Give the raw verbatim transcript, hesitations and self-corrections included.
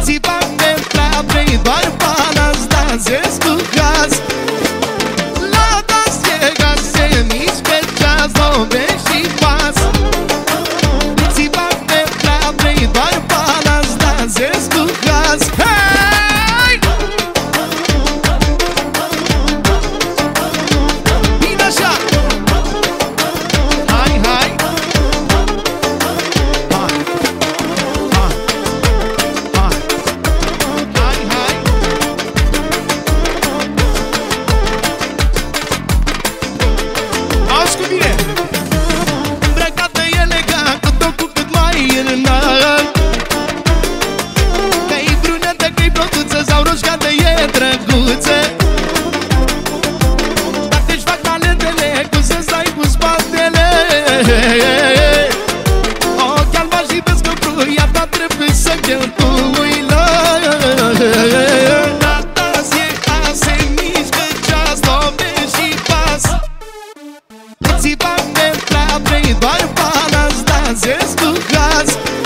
Ți bag de prea, vrei doar balans, dansezi cu gaz. La dans e gaz, se mișcă ceas, lovești și pas. Ți bag de prea, vrei doar balans, dansezi cu gaz. Hei! Bine așa! Hai, hai! Hai! Hai! Hai! Hai, hai! Auzi cu mine! Îmbrăcată elegant, cu tocul cât mai înalt. Că-i brunetă, că-i blonduță sau roșcată, e drăguță. Dacă-și fac talentele, cum să stai cu spatele. Ochi albaștri și vezi că bruia ta trebuie să cheltui. La dans e a, se mișcă ceas, lovești și pas. Ți bag de prea, vrei doar balans, dansezi cu gaz.